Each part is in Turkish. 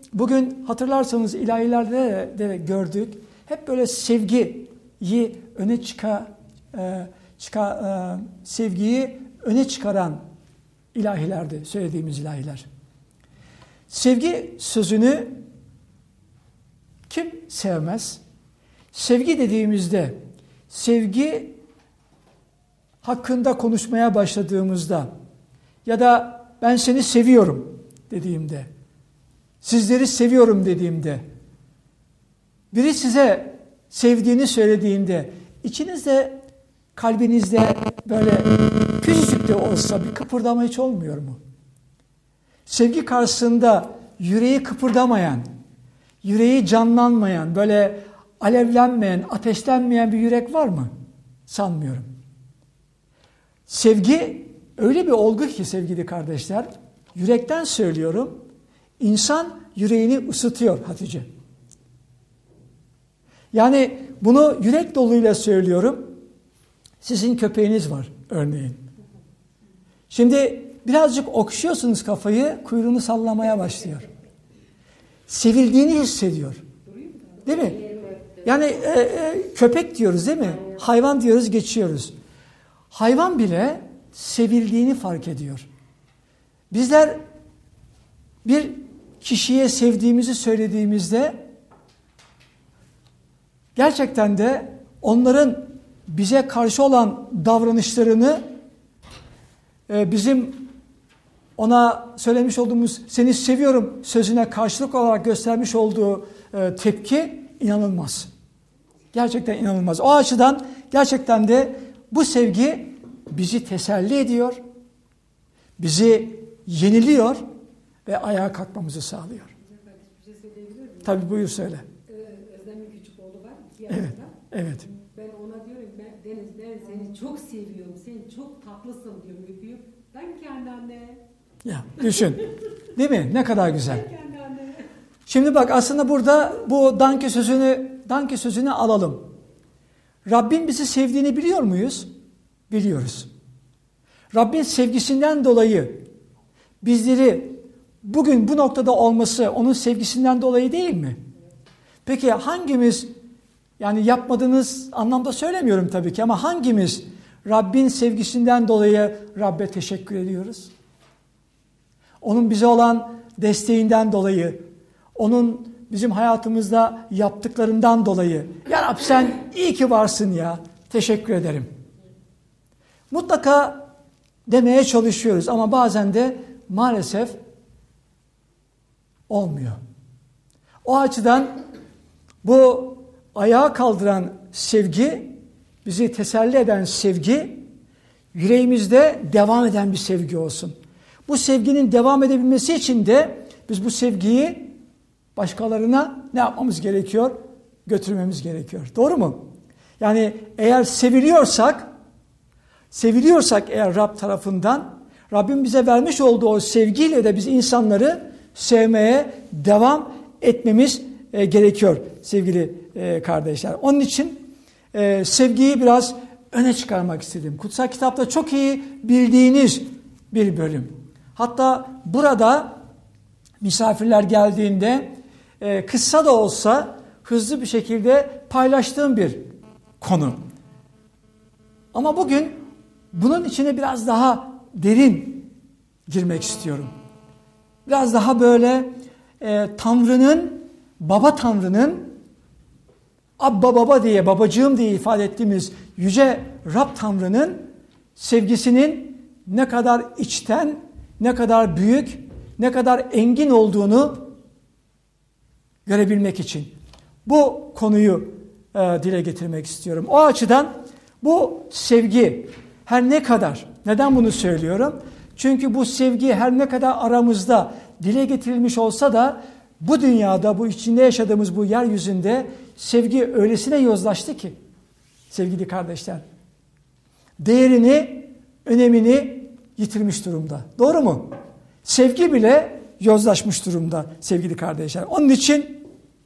bugün hatırlarsanız ilahilerde de gördük. Hep böyle sevgiyi sevgiyi öne çıkaran ilahilerdi söylediğimiz ilahiler. Sevgi sözünü kim sevmez? Sevgi dediğimizde, sevgi hakkında konuşmaya başladığımızda ya da ben seni seviyorum dediğimde, sizleri seviyorum dediğimde, biri size sevdiğini söylediğinde, içinizde, kalbinizde böyle küçücük de olsa bir kıpırdama hiç olmuyor mu? Sevgi karşısında yüreği kıpırdamayan, yüreği canlanmayan, böyle alevlenmeyen, ateşlenmeyen bir yürek var mı? Sanmıyorum. Sevgi öyle bir olgu ki sevgili kardeşler, yürekten söylüyorum, insan yüreğini ısıtıyor Hatice. Yani bunu yürek doluyla söylüyorum. Sizin köpeğiniz var örneğin. Şimdi birazcık okşuyorsunuz kafayı, kuyruğunu sallamaya başlıyor. Sevildiğini hissediyor. Değil mi? Yani köpek diyoruz değil mi? Hayvan diyoruz, geçiyoruz. Hayvan bile sevildiğini fark ediyor. Bizler bir kişiye sevdiğimizi söylediğimizde gerçekten de onların bize karşı olan davranışlarını bizim ona söylemiş olduğumuz seni seviyorum sözüne karşılık olarak göstermiş olduğu tepki inanılmaz. Gerçekten inanılmaz. O açıdan gerçekten de bu sevgi bizi teselli ediyor, bizi yeniliyor ve ayağa kalkmamızı sağlıyor. Bir şey söyleyebilir miyim? Tabii buyur söyle. Özlem'in küçük oğlu var. Evet, evet. Ben ona diyorum Deniz ben seni çok seviyorum. Sen çok tatlısın diyorum öpüyorum. Ben kendi anne. Ya düşün. Değil mi? Ne kadar güzel. Ben kendi anne. Şimdi bak aslında burada bu danke sözünü alalım. Rabbin bizi sevdiğini biliyor muyuz? Biliyoruz. Rabbin sevgisinden dolayı bizleri bugün bu noktada olması onun sevgisinden dolayı değil mi? Peki hangimiz, yani yapmadığınız anlamda söylemiyorum tabii ki ama hangimiz Rabbin sevgisinden dolayı Rabbe teşekkür ediyoruz? Onun bize olan desteğinden dolayı, onun bizim hayatımızda yaptıklarından dolayı. Ya Rab sen iyi ki varsın ya, teşekkür ederim. Mutlaka demeye çalışıyoruz ama bazen de maalesef olmuyor. O açıdan bu ayağa kaldıran sevgi, bizi teselli eden sevgi, yüreğimizde devam eden bir sevgi olsun. Bu sevginin devam edebilmesi için de biz bu sevgiyi başkalarına ne yapmamız gerekiyor? Götürmemiz gerekiyor. Doğru mu? Yani eğer seviliyorsak eğer Rab tarafından, Rabbim bize vermiş olduğu o sevgiyle de biz insanları sevmeye devam etmemiz gerekiyor sevgili kardeşler. Onun için sevgiyi biraz öne çıkarmak istedim. Kutsal kitapta çok iyi bildiğiniz bir bölüm. Hatta burada misafirler geldiğinde kısa da olsa hızlı bir şekilde paylaştığım bir konu. Ama bugün bunun içine biraz daha derin girmek istiyorum. Biraz daha böyle Baba Tanrı'nın Abba Baba diye, babacığım diye ifade ettiğimiz Yüce Rab Tanrı'nın sevgisinin ne kadar içten, ne kadar büyük, ne kadar engin olduğunu görebilmek için bu konuyu dile getirmek istiyorum. O açıdan bu sevgi her ne kadar, neden bunu söylüyorum? Çünkü bu sevgi her ne kadar aramızda dile getirilmiş olsa da bu dünyada, bu içinde yaşadığımız bu yeryüzünde sevgi öylesine yozlaştı ki sevgili kardeşler. Değerini, önemini yitirmiş durumda. Doğru mu? Sevgi bile yozlaşmış durumda sevgili kardeşler. Onun için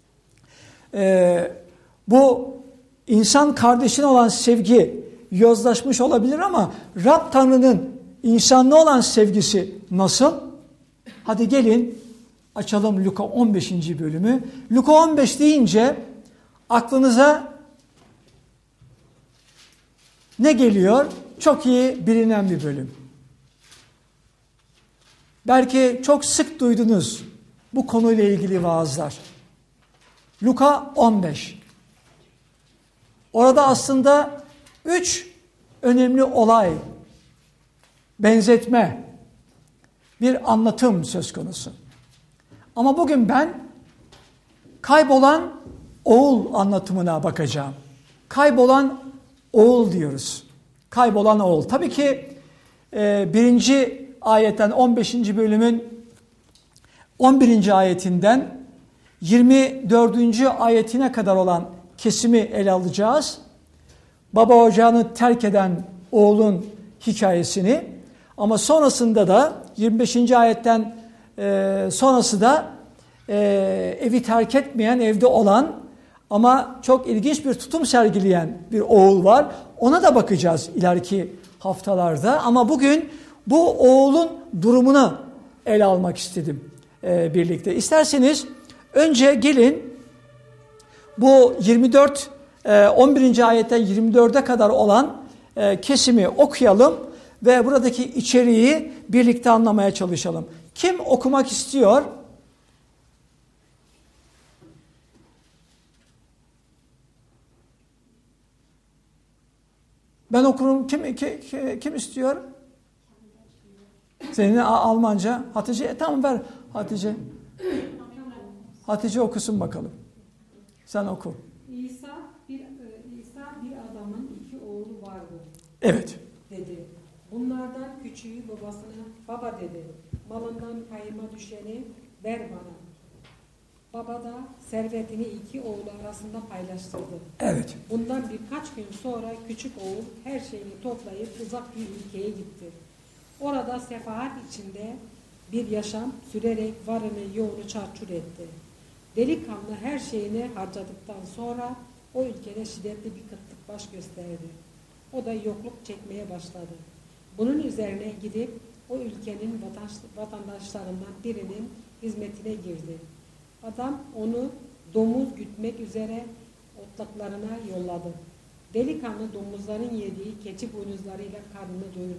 bu insan kardeşine olan sevgi yozlaşmış olabilir ama Rab Tanrı'nın insanlığa olan sevgisi nasıl? Hadi gelin açalım Luka 15. bölümü. Luka 15 deyince aklınıza ne geliyor? Çok iyi bilinen bir bölüm. Belki çok sık duydunuz bu konuyla ilgili vaazlar. Luka 15. Orada aslında 3 önemli olay, benzetme, bir anlatım söz konusu. Ama bugün ben kaybolan oğul anlatımına bakacağım. Kaybolan oğul diyoruz. Kaybolan oğul. Tabii ki 1. ayetten 15. bölümün 11. ayetinden 24. ayetine kadar olan kesimi ele alacağız. Baba ocağını terk eden oğlun hikayesini, ama sonrasında da 25. ayetten sonrası da evi terk etmeyen, evde olan ama çok ilginç bir tutum sergileyen bir oğul var. Ona da bakacağız ileriki haftalarda, ama bugün bu oğulun durumunu ele almak istedim birlikte. İsterseniz önce gelin bu 11. ayetten 24'e kadar olan kesimi okuyalım ve buradaki içeriği birlikte anlamaya çalışalım. Kim okumak istiyor? Ben okurum. Kim istiyor? Senin Almanca. Hatice, tamam ver Hatice. Hatice okusun bakalım. Sen oku. İsa bir adamın 2 oğlu vardı. Evet. Dedi. Bunlardan küçüğü babasına, baba dedi, malından payıma düşeni ver bana. Baba da servetini 2 oğlu arasında paylaştırdı. Evet. Bundan birkaç gün sonra küçük oğul her şeyini toplayıp uzak bir ülkeye gitti. Orada sefahat içinde bir yaşam sürerek varını yoğunu çarçur etti. Delikanlı her şeyini harcadıktan sonra o ülkede şiddetli bir kıtlık baş gösterdi. O da yokluk çekmeye başladı. Bunun üzerine gidip o ülkenin vatandaşlarından birinin hizmetine girdi. Adam onu domuz gütmek üzere otlaklarına yolladı. Delikanlı domuzların yediği keçi boynuzlarıyla karnını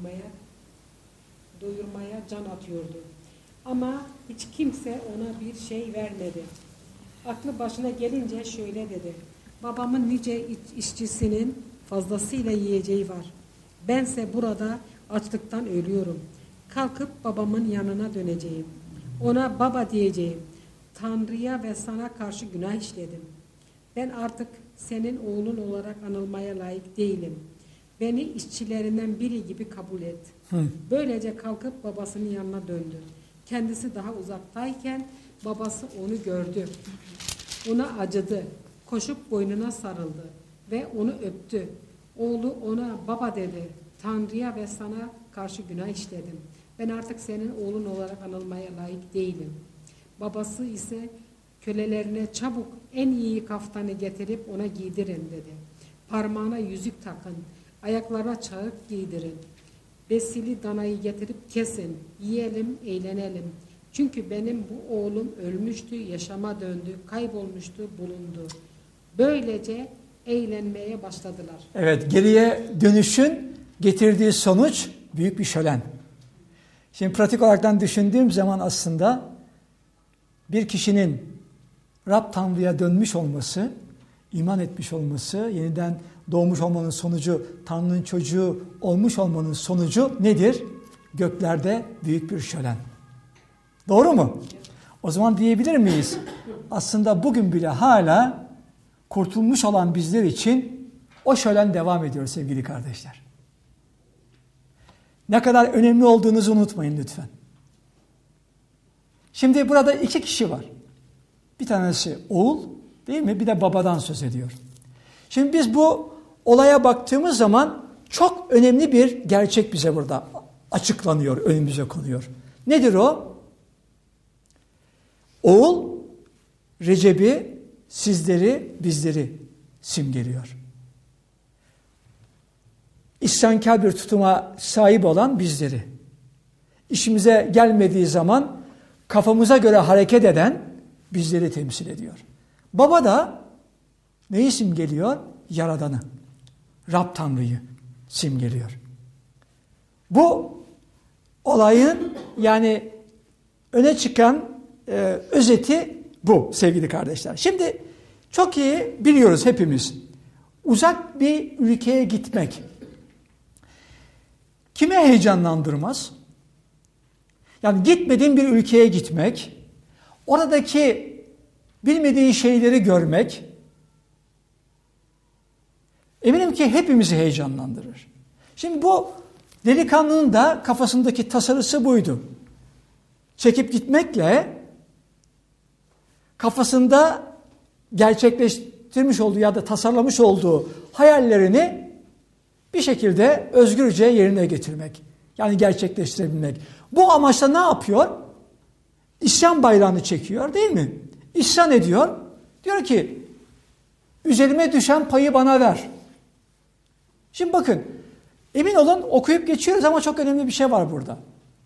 doyurmaya can atıyordu. Ama hiç kimse ona bir şey vermedi. Aklı başına gelince şöyle dedi: babamın nice işçisinin fazlasıyla yiyeceği var. Bense burada açlıktan ölüyorum. Kalkıp babamın yanına döneceğim. Ona baba diyeceğim. Tanrı'ya ve sana karşı günah işledim. Ben artık senin oğlun olarak anılmaya layık değilim. Beni işçilerinden biri gibi kabul et. Böylece kalkıp babasının yanına döndü. Kendisi daha uzaktayken babası onu gördü. Ona acıdı. Koşup boynuna sarıldı ve onu öptü. Oğlu ona baba dedi. Tanrı'ya ve sana karşı günah işledim. Ben artık senin oğlun olarak anılmaya layık değilim. Babası ise kölelerine çabuk en iyi kaftanı getirip ona giydirin dedi. Parmağına yüzük takın, ayaklarına çarık giydirin. Besili danayı getirip kesin, yiyelim, eğlenelim. Çünkü benim bu oğlum ölmüştü, yaşama döndü, kaybolmuştu, bulundu. Böylece eğlenmeye başladılar. Evet, geriye dönüşün getirdiği sonuç büyük bir şölen. Şimdi pratik olarak düşündüğüm zaman aslında bir kişinin Rab Tanrı'ya dönmüş olması, iman etmiş olması, yeniden doğmuş olmanın sonucu, Tanrı'nın çocuğu olmuş olmanın sonucu nedir? Göklerde büyük bir şölen. Doğru mu? O zaman diyebilir miyiz? Aslında bugün bile hala kurtulmuş olan bizler için o şölen devam ediyor sevgili kardeşler. Ne kadar önemli olduğunuzu unutmayın lütfen. Şimdi burada 2 kişi var. Bir tanesi oğul, değil mi? Bir de babadan söz ediyor. Şimdi biz bu olaya baktığımız zaman çok önemli bir gerçek bize burada açıklanıyor, önümüze konuyor. Nedir o? Oğul, Recep'i, sizleri, bizleri simgeliyor. İsyankar bir tutuma sahip olan bizleri. İşimize gelmediği zaman kafamıza göre hareket eden bizleri temsil ediyor. Baba da neyi simgeliyor? Yaradanı, Rab Tanrı'yı simgeliyor. Bu olayın yani öne çıkan özeti bu sevgili kardeşler. Şimdi çok iyi biliyoruz hepimiz. Uzak bir ülkeye gitmek kime heyecanlandırmaz? Yani gitmediğin bir ülkeye gitmek, oradaki bilmediğin şeyleri görmek, eminim ki hepimizi heyecanlandırır. Şimdi bu delikanlının da kafasındaki tasarısı buydu. Çekip gitmekle kafasında gerçekleştirmiş olduğu ya da tasarlamış olduğu hayallerini bir şekilde özgürce yerine getirmek. Yani gerçekleştirebilmek. Bu amaçla ne yapıyor? İsyan bayrağını çekiyor değil mi? İsyan ediyor. Diyor ki üzerime düşen payı bana ver. Şimdi bakın emin olun okuyup geçiyoruz ama çok önemli bir şey var burada.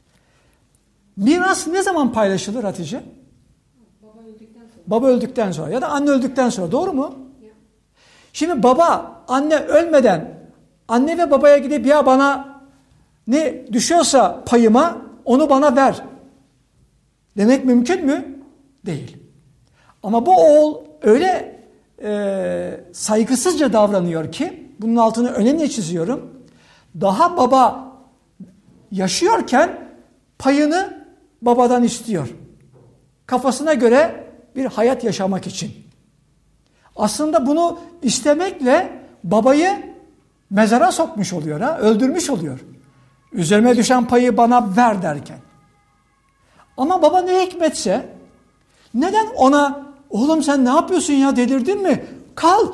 Miras ne zaman paylaşılır Hatice? Baba öldükten sonra ya da anne öldükten sonra, doğru mu? Şimdi baba anne ölmeden anne ve babaya gidip ya bana ne düşüyorsa payıma onu bana ver demek mümkün mü? Değil. Ama bu oğul öyle saygısızca davranıyor ki, bunun altını önemli çiziyorum. Daha baba yaşıyorken payını babadan istiyor. Kafasına göre bir hayat yaşamak için. Aslında bunu istemekle babayı mezara sokmuş oluyor, öldürmüş oluyor. Üzerime düşen payı bana ver derken. Ama baba ne hikmetse, neden ona oğlum sen ne yapıyorsun ya, delirdin mi? Kal,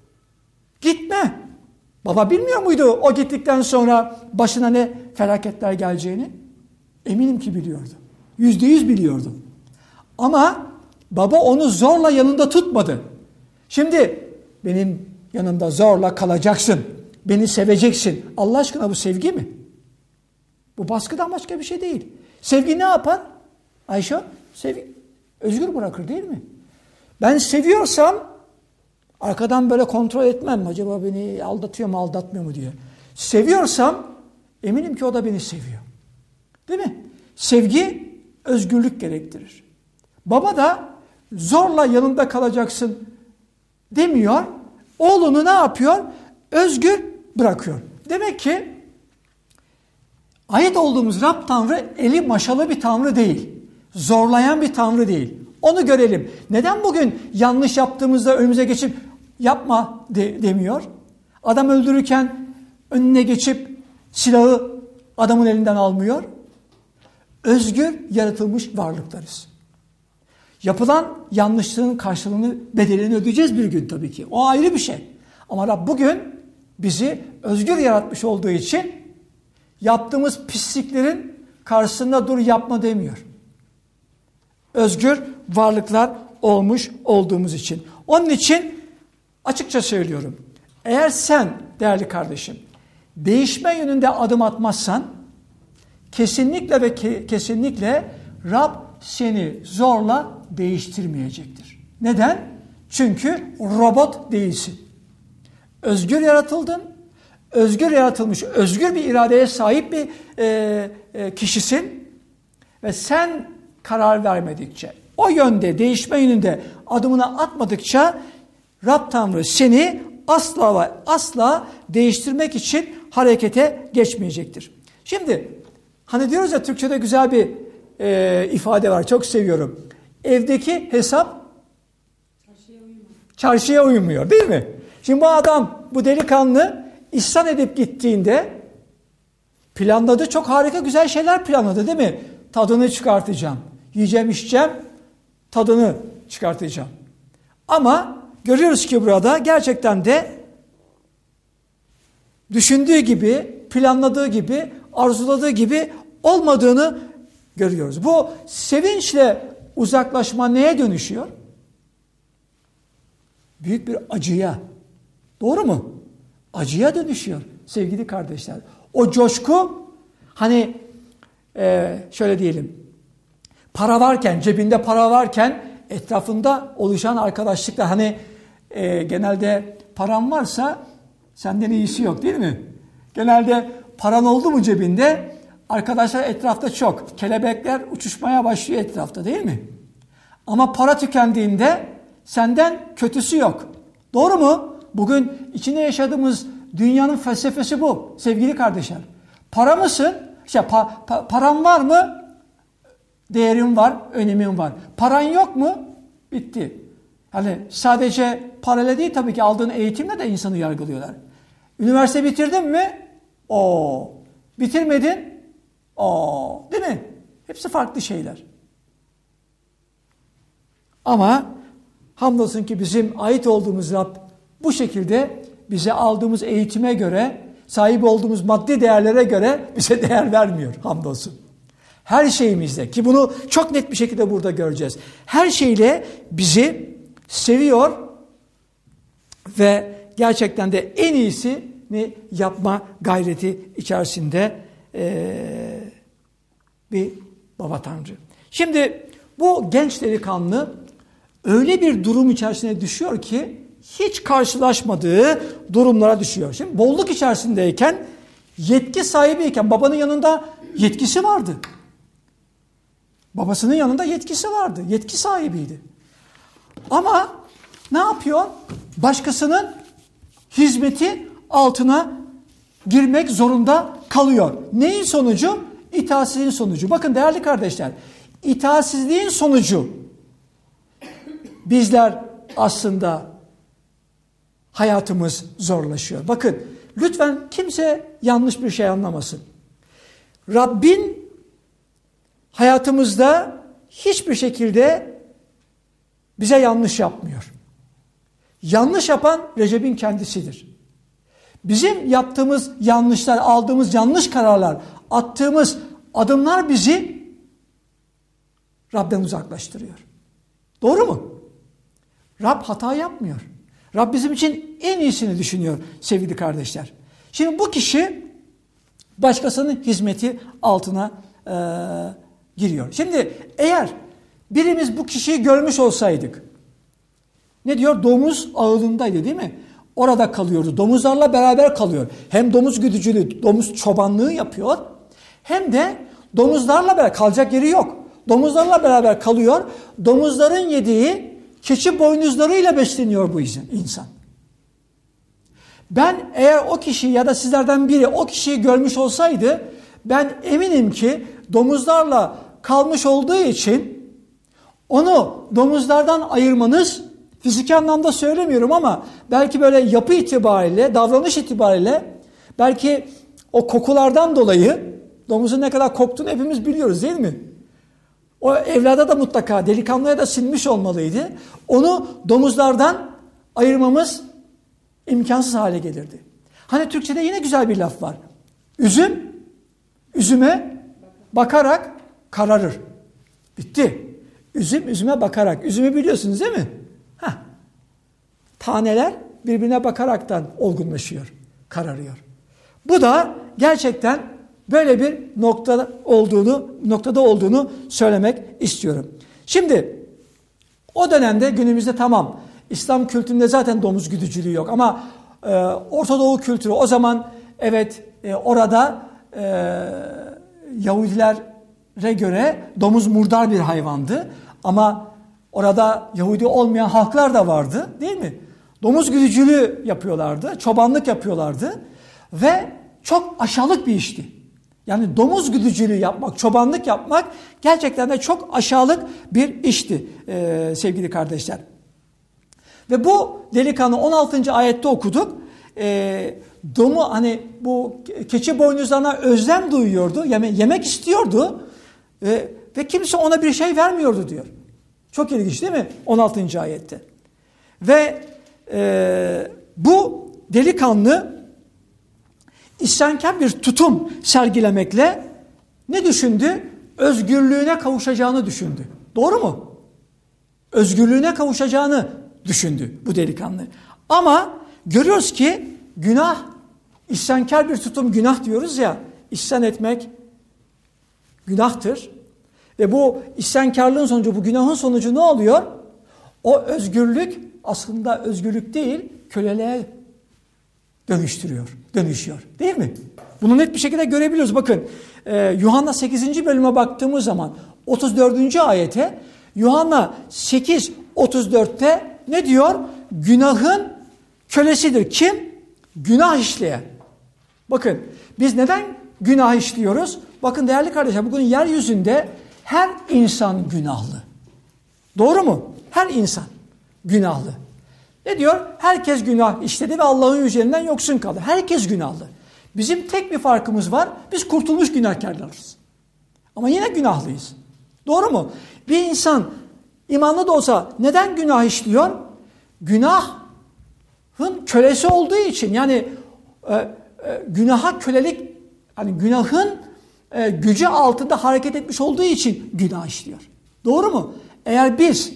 gitme. Baba bilmiyor muydu o gittikten sonra başına ne felaketler geleceğini? Eminim ki biliyordu. %100 biliyordu. Ama baba onu zorla yanında tutmadı. Şimdi benim yanımda zorla kalacaksın, beni seveceksin. Allah aşkına bu sevgi mi? Bu baskıdan başka bir şey değil. Sevgi ne yapar? Ayşe, sevgi özgür bırakır değil mi? Ben seviyorsam arkadan böyle kontrol etmem. Acaba beni aldatıyor mu aldatmıyor mu diye. Seviyorsam eminim ki o da beni seviyor. Değil mi? Sevgi özgürlük gerektirir. Baba da zorla yanında kalacaksın demiyor. Oğlunu ne yapıyor? Özgür bırakıyor. Demek ki ait olduğumuz Rab Tanrı eli maşalı bir Tanrı değil. Zorlayan bir Tanrı değil. Onu görelim. Neden bugün yanlış yaptığımızda önümüze geçip yapma demiyor? Adam öldürürken önüne geçip silahı adamın elinden almıyor. Özgür yaratılmış varlıklarız. Yapılan yanlışlığın karşılığını, bedelini ödeyeceğiz bir gün tabii ki. O ayrı bir şey. Ama Rab bugün bizi özgür yaratmış olduğu için yaptığımız pisliklerin karşısında dur yapma demiyor. Özgür varlıklar olmuş olduğumuz için. Onun için açıkça söylüyorum. Eğer sen değerli kardeşim değişme yönünde adım atmazsan kesinlikle ve kesinlikle Rab seni zorla değiştirmeyecektir. Neden? Çünkü robot değilsin. Özgür yaratıldın. Özgür yaratılmış, özgür bir iradeye sahip bir kişisin. Ve sen karar vermedikçe, o yönde, değişme yönünde adımını atmadıkça Rab Tanrı seni asla ve asla değiştirmek için harekete geçmeyecektir. Şimdi hani diyoruz ya, Türkçe'de güzel bir ifade var, çok seviyorum. Evdeki hesap çarşıya uymuyor değil mi? Şimdi bu adam, bu delikanlı İhsan edip gittiğinde planladı, çok harika güzel şeyler planladı değil mi? Tadını çıkartacağım, yiyeceğim içeceğim, tadını çıkartacağım. Ama görüyoruz ki burada gerçekten de düşündüğü gibi, planladığı gibi, arzuladığı gibi olmadığını görüyoruz. Bu sevinçle uzaklaşma neye dönüşüyor? Büyük bir acıya. Doğru mu? Acıya dönüşüyor sevgili kardeşler. O coşku, hani şöyle diyelim, Para varken, cebinde para varken etrafında oluşan arkadaşlıklar. Hani genelde paran varsa senden iyisi yok değil mi? Genelde paran oldu mu cebinde, arkadaşlar etrafta çok. Kelebekler uçuşmaya başlıyor etrafta değil mi? Ama para tükendiğinde senden kötüsü yok. Doğru mu? Bugün içinde yaşadığımız dünyanın felsefesi bu sevgili kardeşler. Para mısın? Paran var mı? Değerin var, önemin var. Paran yok mu? Bitti. Hani sadece parayla değil tabii ki, aldığın eğitimle de insanı yargılıyorlar. Üniversite bitirdin mi? Bitirmedin? Değil mi? Hepsi farklı şeyler. Ama hamdolsun ki bizim ait olduğumuz Rab bu şekilde bize aldığımız eğitime göre, sahip olduğumuz maddi değerlere göre bize değer vermiyor hamdolsun. Her şeyimizde, ki bunu çok net bir şekilde burada göreceğiz. Her şeyle bizi seviyor ve gerçekten de en iyisini yapma gayreti içerisinde bir baba Tanrı. Şimdi bu genç delikanlı öyle bir durum içerisine düşüyor ki hiç karşılaşmadığı durumlara düşüyor. Şimdi bolluk içerisindeyken, yetki sahibiyken, babanın yanında yetkisi vardı. Babasının yanında yetkisi vardı. Yetki sahibiydi. Ama ne yapıyor? Başkasının hizmeti altına girmek zorunda kalıyor. Neyin sonucu? İtaatsizliğin sonucu. Bakın değerli kardeşler, itaatsizliğin sonucu bizler aslında hayatımız zorlaşıyor. Bakın lütfen kimse yanlış bir şey anlamasın. Rabbin hayatımızda hiçbir şekilde bize yanlış yapmıyor. Yanlış yapan Recep'in kendisidir. Bizim yaptığımız yanlışlar, aldığımız yanlış kararlar, attığımız adımlar bizi Rab'den uzaklaştırıyor. Doğru mu? Rab hata yapmıyor. Rab bizim için en iyisini düşünüyor sevgili kardeşler. Şimdi bu kişi başkasının hizmeti altına giriyor. Şimdi eğer birimiz bu kişiyi görmüş olsaydık, ne diyor? Domuz ağılındaydı değil mi? Orada kalıyordu. Domuzlarla beraber kalıyor. Hem domuz güdücülüğü, domuz çobanlığı yapıyor. Hem de domuzlarla beraber, kalacak yeri yok. Domuzlarla beraber kalıyor. Domuzların yediği keçi boynuzlarıyla besleniyor bu insan. Ben eğer o kişi ya da sizlerden biri o kişiyi görmüş olsaydı, ben eminim ki domuzlarla kalmış olduğu için onu domuzlardan ayırmanız, fiziki anlamda söylemiyorum ama belki böyle yapı itibariyle, davranış itibariyle, belki o kokulardan dolayı, domuzun ne kadar koktuğunu hepimiz biliyoruz değil mi? O evlada da mutlaka, delikanlıya da sinmiş olmalıydı. Onu domuzlardan ayırmamız imkansız hale gelirdi. Hani Türkçe'de yine güzel bir laf var. Üzüme bakarak kararır. Bitti. Üzüm üzüme bakarak. Üzümü biliyorsunuz değil mi? Taneler birbirine bakaraktan olgunlaşıyor, kararıyor. Bu da gerçekten böyle bir noktada olduğunu söylemek istiyorum. Şimdi o dönemde, günümüzde tamam, İslam kültüründe zaten domuz güdücülüğü yok ama Orta Doğu kültürü o zaman evet orada Yahudilere göre domuz murdar bir hayvandı ama orada Yahudi olmayan halklar da vardı değil mi? Domuz güdücülüğü yapıyorlardı, çobanlık yapıyorlardı ve çok aşağılık bir işti. Yani domuz güdücülüğü yapmak, çobanlık yapmak gerçekten de çok aşağılık bir işti sevgili kardeşler. Ve bu delikanlı 16. ayette okuduk. Hani bu keçi boynuzlarına özlem duyuyordu, yemek istiyordu ve kimse ona bir şey vermiyordu diyor. Çok ilginç değil mi? 16. ayette. Ve bu delikanlı isyankar bir tutum sergilemekle ne düşündü? Özgürlüğüne kavuşacağını düşündü. Doğru mu? Özgürlüğüne kavuşacağını düşündü bu delikanlı. Ama görüyoruz ki günah, isyankar bir tutum günah diyoruz ya, isyan etmek günahtır. Ve bu isyankarlığın sonucu, bu günahın sonucu ne oluyor? O özgürlük aslında özgürlük değil, köleliğe dönüşüyor. Değil mi? Bunu net bir şekilde görebiliyoruz. Bakın Yuhanna 8. bölüme baktığımız zaman 34. ayete, Yuhanna 8:34'te ne diyor? Günahın kölesidir. Kim? Günah işleyen. Bakın biz neden günah işliyoruz? Bakın değerli kardeşler, bugün yeryüzünde her insan günahlı. Doğru mu? Her insan günahlı. Ne diyor? Herkes günah işledi ve Allah'ın yüceliğinden yoksun kaldı. Herkes günahlı. Bizim tek bir farkımız var. Biz kurtulmuş günahkarlarız. Ama yine günahlıyız. Doğru mu? Bir insan imanlı da olsa neden günah işliyor? Günahın kölesi olduğu için. Yani günaha kölelik, hani günahın gücü altında hareket etmiş olduğu için günah işliyor. Doğru mu? Eğer biz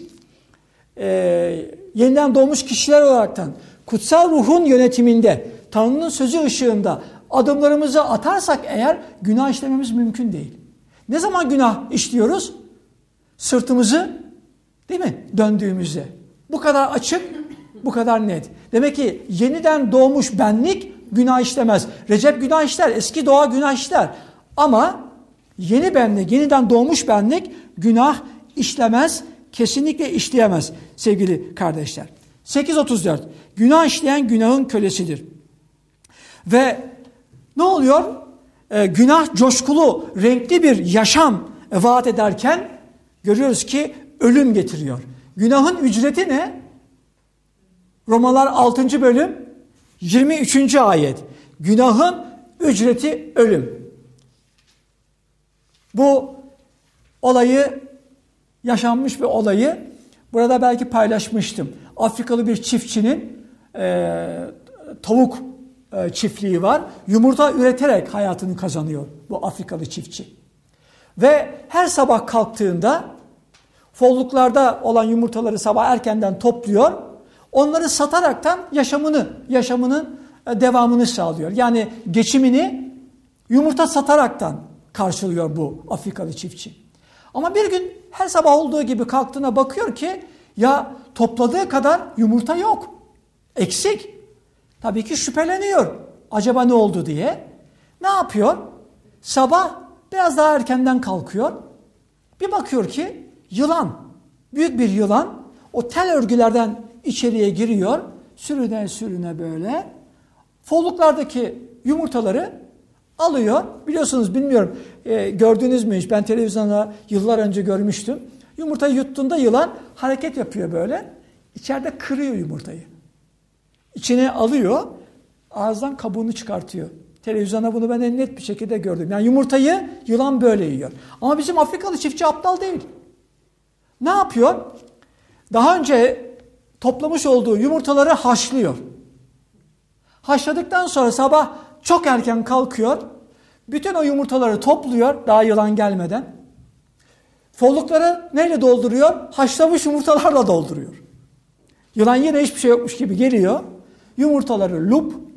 yeniden doğmuş kişiler olaraktan kutsal ruhun yönetiminde, Tanrı'nın sözü ışığında adımlarımızı atarsak eğer günah işlememiz mümkün değil. Ne zaman günah işliyoruz? Sırtımızı, değil mi, döndüğümüzde. Bu kadar açık, bu kadar net. Demek ki yeniden doğmuş benlik günah işlemez. Recep günah işler, eski doğa günah işler. Ama yeni benlik, yeniden doğmuş benlik günah işlemez, kesinlikle işleyemez sevgili kardeşler. 8:34. Günah işleyen günahın kölesidir. Ve ne oluyor? Günah coşkulu, renkli bir yaşam vaat ederken görüyoruz ki ölüm getiriyor. Günahın ücreti ne? Romalar 6. bölüm 23. ayet. Günahın ücreti ölüm. Bu olayı, yaşanmış bir olayı burada belki paylaşmıştım. Afrikalı bir çiftçinin tavuk çiftliği var. Yumurta üreterek hayatını kazanıyor bu Afrikalı çiftçi. Ve her sabah kalktığında folluklarda olan yumurtaları sabah erkenden topluyor. Onları sataraktan yaşamının devamını sağlıyor. Yani geçimini yumurta sataraktan karşılıyor bu Afrikalı çiftçi. Ama bir gün her sabah olduğu gibi kalktığına bakıyor ki ya topladığı kadar yumurta yok. Eksik. Tabii ki şüpheleniyor. Acaba ne oldu diye. Ne yapıyor? Sabah biraz daha erkenden kalkıyor. Bir bakıyor ki yılan, büyük bir yılan o tel örgülerden içeriye giriyor. Sürüne sürüne böyle. Folluklardaki yumurtaları alıyor. Biliyorsunuz, bilmiyorum gördünüz mü hiç? Ben televizyonda yıllar önce görmüştüm. Yumurtayı yuttuğunda yılan hareket yapıyor böyle. İçeride kırıyor yumurtayı. İçine alıyor. Ağızdan kabuğunu çıkartıyor. Televizyonda bunu ben en net bir şekilde gördüm. Yani yumurtayı yılan böyle yiyor. Ama bizim Afrikalı çiftçi aptal değil. Ne yapıyor? Daha önce toplamış olduğu yumurtaları haşlıyor. Haşladıktan sonra sabah çok erken kalkıyor. Bütün o yumurtaları topluyor daha yılan gelmeden. Follukları neyle dolduruyor? Haşlamış yumurtalarla dolduruyor. Yılan yine hiçbir şey yokmuş gibi geliyor. Yumurtaları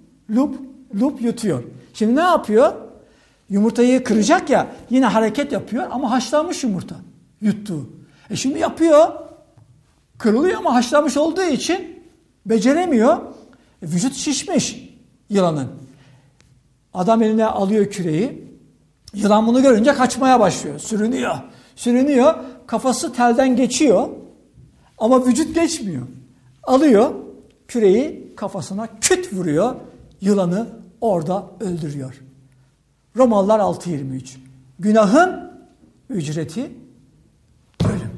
lup yutuyor. Şimdi ne yapıyor? Yumurtayı kıracak ya, yine hareket yapıyor ama haşlanmış yumurta yuttuğu. Şimdi yapıyor. Kırılıyor ama haşlanmış olduğu için beceremiyor. Vücut şişmiş yılanın. Adam eline alıyor küreği. Yılan bunu görünce kaçmaya başlıyor. Sürünüyor. Kafası telden geçiyor. Ama vücut geçmiyor. Alıyor küreği, kafasına küt vuruyor. Yılanı orada öldürüyor. Romalılar 6:23. Günahın ücreti ölüm.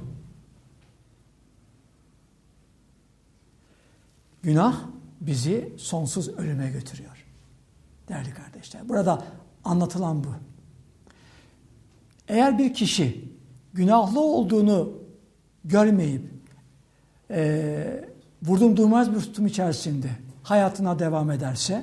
Günah bizi sonsuz ölüme götürüyor. Değerli kardeşler, burada anlatılan bu. Eğer bir kişi günahlı olduğunu görmeyip vurdum duymaz bir tutum içerisinde hayatına devam ederse,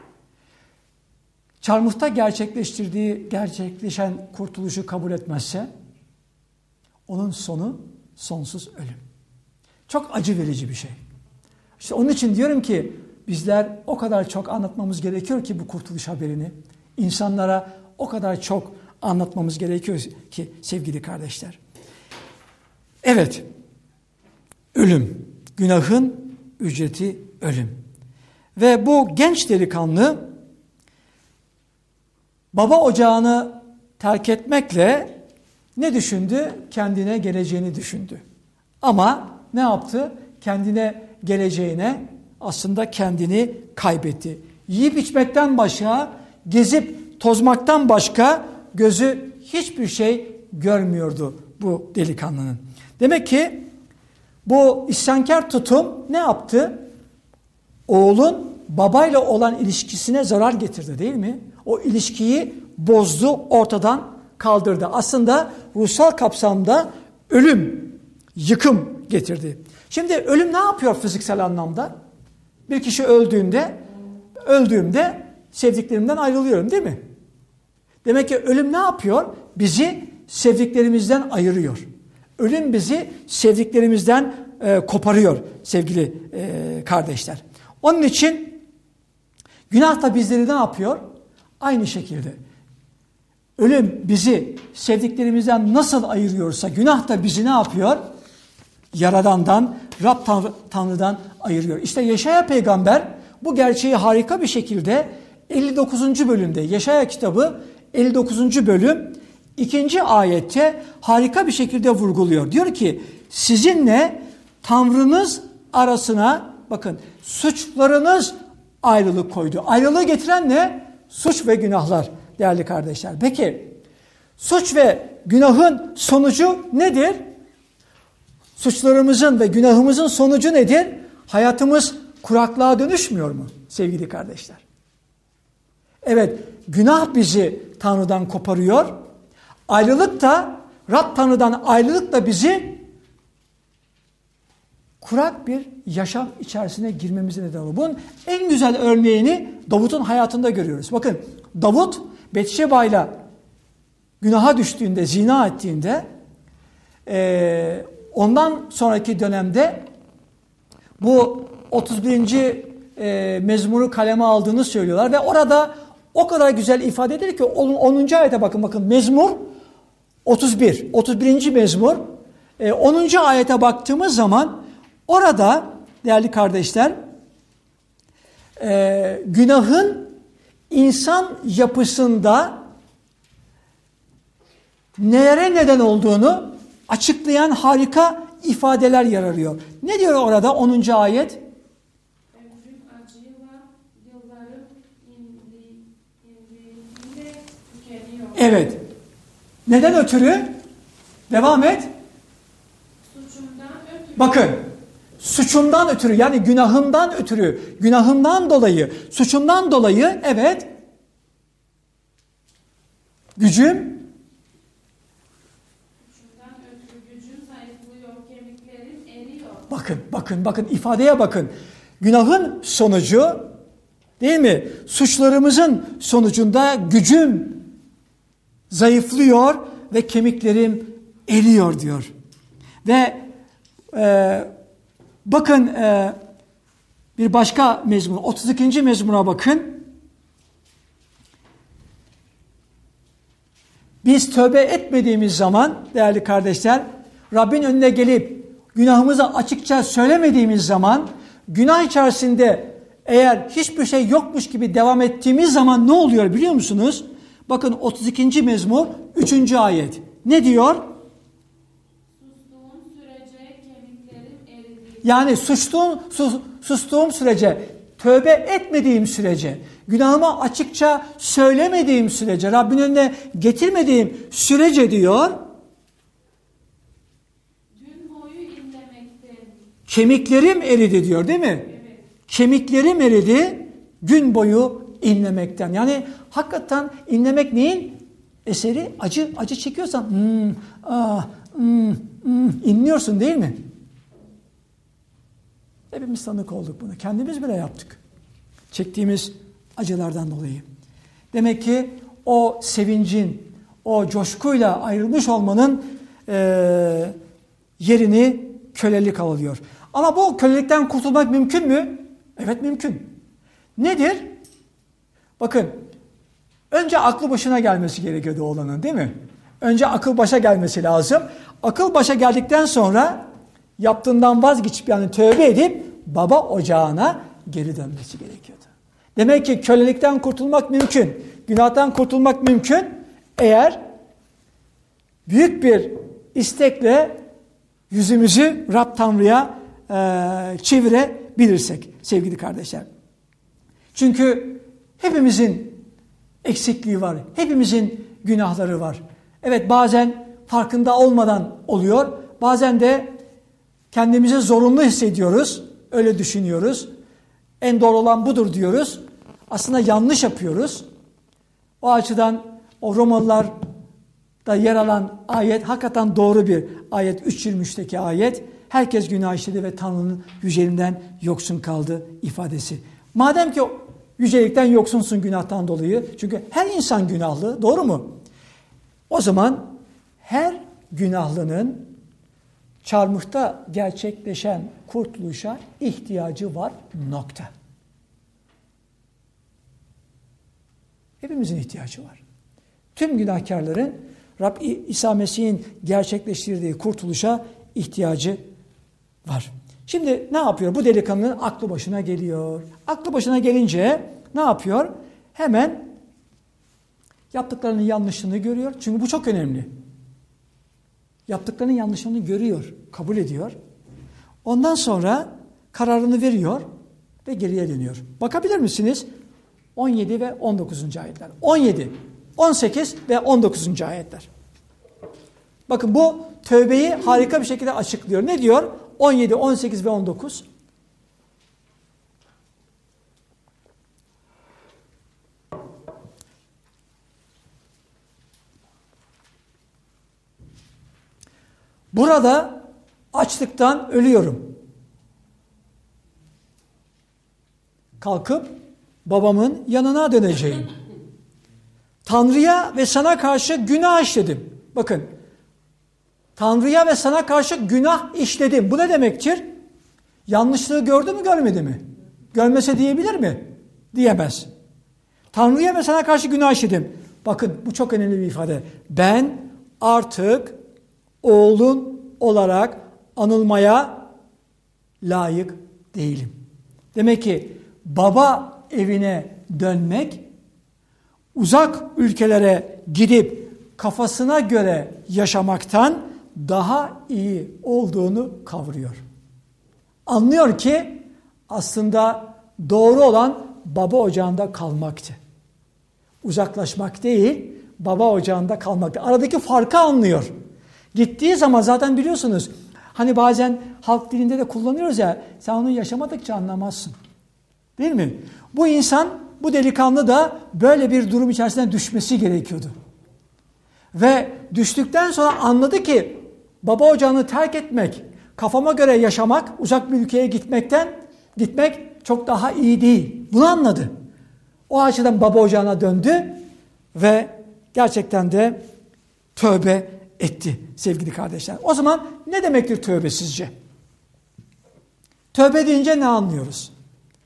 çarmıhta gerçekleşen kurtuluşu kabul etmezse, onun sonu sonsuz ölüm. Çok acı verici bir şey. İşte onun için diyorum ki bizler o kadar çok anlatmamız gerekiyor ki bu kurtuluş haberini. İnsanlara o kadar çok anlatmamız gerekiyor ki sevgili kardeşler. Evet, ölüm, günahın ücreti ölüm. Ve bu genç delikanlı baba ocağını terk etmekle ne düşündü? Kendine geleceğini düşündü. Ama ne yaptı? Kendine geleceğine aslında kendini kaybetti. Yiyip içmekten başka, gezip tozmaktan başka gözü hiçbir şey görmüyordu bu delikanlının. Demek ki bu isyankar tutum ne yaptı? Oğlun babayla olan ilişkisine zarar getirdi, değil mi? O ilişkiyi bozdu, ortadan kaldırdı. Aslında ruhsal kapsamda ölüm, yıkım getirdi. Şimdi ölüm ne yapıyor fiziksel anlamda? Bir kişi öldüğümde sevdiklerimden ayrılıyorum, değil mi? Demek ki ölüm ne yapıyor? Bizi sevdiklerimizden ayırıyor. Ölüm bizi sevdiklerimizden koparıyor sevgili kardeşler. Onun için günah da bizleri ne yapıyor? Aynı şekilde. Ölüm bizi sevdiklerimizden nasıl ayırıyorsa günah da bizi ne yapıyor? Yaradandan, Rab Tanrı'dan ayırıyor. İşte Yeşaya peygamber bu gerçeği harika bir şekilde 59. bölümde, Yeşaya kitabı 59. bölüm 2. ayette harika bir şekilde vurguluyor. Diyor ki sizinle Tanrınız arasına bakın suçlarınız ayrılık koydu. Ayrılığı getiren ne? Suç ve günahlar değerli kardeşler. Peki suç ve günahın sonucu nedir? Suçlarımızın ve günahımızın sonucu nedir? Hayatımız kuraklığa dönüşmüyor mu sevgili kardeşler? Evet, günah bizi Tanrı'dan koparıyor. Ayrılık da, Rab Tanrı'dan ayrılık da bizi kurak bir yaşam içerisine girmemize neden oluyor. Bunun en güzel örneğini Davut'un hayatında görüyoruz. Bakın Davut Betşeba'yla günaha düştüğünde, zina ettiğinde ondan sonraki dönemde bu 31. mezmuru kaleme aldığını söylüyorlar ve orada o kadar güzel ifade edilir ki 10. ayete bakın mezmur 31. mezmur 10. ayete baktığımız zaman orada değerli kardeşler günahın insan yapısında nelere neden olduğunu açıklayan harika ifadeler yer arıyor. Ne diyor orada 10. ayet? Ömrüm acıyla yıllarım indiğinde tükeniyor. Evet. Neden ötürü? Devam et. Suçumdan ötürü. Bakın. Suçumdan ötürü yani günahımdan ötürü, günahımdan dolayı, suçumdan dolayı evet gücüm zayıflıyor, kemiklerim eriyor. Bakın ifadeye bakın. Günahın sonucu değil mi? Suçlarımızın sonucunda gücüm zayıflıyor ve kemiklerim eriyor diyor. Ve bakın bir başka mezmur 32. mezmura bakın. Biz tövbe etmediğimiz zaman değerli kardeşler Rabbin önüne gelip günahımızı açıkça söylemediğimiz zaman günah içerisinde eğer hiçbir şey yokmuş gibi devam ettiğimiz zaman ne oluyor biliyor musunuz? Bakın 32. mezmur 3. ayet. Ne diyor? Sustuğum sürece kemiklerim eridi. Yani sustuğum sürece, tövbe etmediğim sürece, günahımı açıkça söylemediğim sürece, Rabbin önüne getirmediğim sürece diyor, gün boyu inlemekten. kemiklerim eridi diyor değil mi? Evet. Kemiklerim eridi gün boyu inlemekten. Yani hakikaten inlemek neyin eseri? Acı çekiyorsan inliyorsun değil mi? Hepimiz tanık olduk buna. Kendimiz bile yaptık. Çektiğimiz acılardan dolayı. Demek ki o sevincin, o coşkuyla ayrılmış olmanın yerini kölelik alıyor. Ama bu kölelikten kurtulmak mümkün mü? Evet mümkün. Nedir? Bakın, Önce aklı başına gelmesi gerekiyordu oğlanın, değil mi? Önce akıl başa gelmesi lazım. Akıl başa geldikten sonra yaptığından vazgeçip yani tövbe edip baba ocağına geri dönmesi gerekiyordu. Demek ki kölelikten kurtulmak mümkün. Günahtan kurtulmak mümkün. Eğer büyük bir istekle yüzümüzü Rab Tanrı'ya çevirebilirsek sevgili kardeşler. Çünkü hepimizin eksikliği var. Hepimizin günahları var. Evet, bazen farkında olmadan oluyor. Bazen de kendimizi zorunlu hissediyoruz. Öyle düşünüyoruz. En doğru olan budur diyoruz. Aslında yanlış yapıyoruz. O açıdan o Romalılar'da yer alan ayet hakikaten doğru bir ayet. 3.23'teki ayet. Herkes günah işledi ve Tanrı'nın yüceliğinden yoksun kaldı ifadesi. Madem ki yücelikten yoksunsun günahtan dolayı. Çünkü her insan günahlı. Doğru mu? O zaman her günahlının çarmıhta gerçekleşen kurtuluşa ihtiyacı var. Nokta. Hepimizin ihtiyacı var. Tüm günahkarların Rab İsa Mesih'in gerçekleştirdiği kurtuluşa ihtiyacı var. Şimdi ne yapıyor? Bu delikanlının aklı başına geliyor. Aklı başına gelince ne yapıyor? Hemen yaptıklarının yanlışlığını görüyor. Çünkü bu çok önemli. Yaptıklarının yanlışlığını görüyor, kabul ediyor. Ondan sonra kararını veriyor ve geriye dönüyor. Bakabilir misiniz? 17 ve 19. ayetler. 17, 18 ve 19. ayetler. Bakın bu tövbeyi harika bir şekilde açıklıyor. Ne diyor? 17, 18 ve 19. Burada açlıktan ölüyorum. Kalkıp babamın yanına döneceğim. Tanrı'ya ve sana karşı günah işledim. Bakın. Tanrı'ya ve sana karşı günah işledim. Bu ne demektir? Yanlışlığı gördü mü görmedi mi? Görmese diyebilir mi? Diyemez. Tanrı'ya ve sana karşı günah işledim. Bakın bu çok önemli bir ifade. Ben artık oğlun olarak anılmaya layık değilim. Demek ki baba evine dönmek, uzak ülkelere gidip kafasına göre yaşamaktan daha iyi olduğunu kavruyor. Anlıyor ki aslında doğru olan baba ocağında kalmaktı. Uzaklaşmak değil, baba ocağında kalmaktı. Aradaki farkı anlıyor. Gittiği zaman zaten biliyorsunuz, hani bazen halk dilinde de kullanıyoruz ya, sen onu yaşamadıkça anlamazsın. Değil mi? Bu insan, bu delikanlı da böyle bir durum içerisine düşmesi gerekiyordu. Ve düştükten sonra anladı ki baba ocağını terk etmek, kafama göre yaşamak, uzak bir ülkeye gitmek çok daha iyi değil. Bunu anladı. O açıdan baba ocağına döndü ve gerçekten de tövbe etti sevgili kardeşler. O zaman ne demektir tövbe sizce? Tövbe deyince ne anlıyoruz?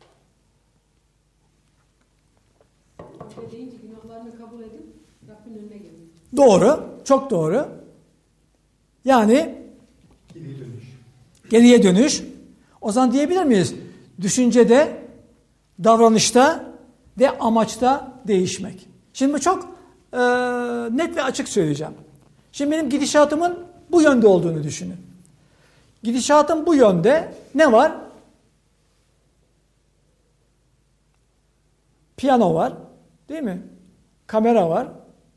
Tövbe deyince günahlarını kabul edip Rabbin önüne geliyor. Doğru, çok doğru. Yani geriye dönüş. O zaman diyebilir miyiz? Düşüncede, davranışta ve amaçta değişmek. Şimdi çok net ve açık söyleyeceğim. Şimdi benim gidişatımın bu yönde olduğunu düşünün. Gidişatım bu yönde. Ne var? Piyano var. Değil mi? Kamera var.